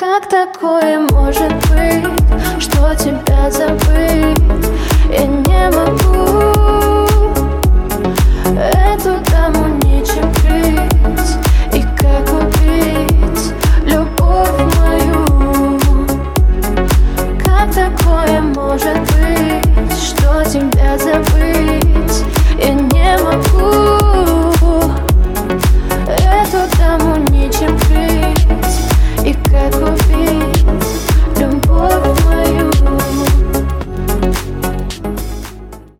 Как такое может быть, что тебя забыть я не могу? Эту даму нечем крыть.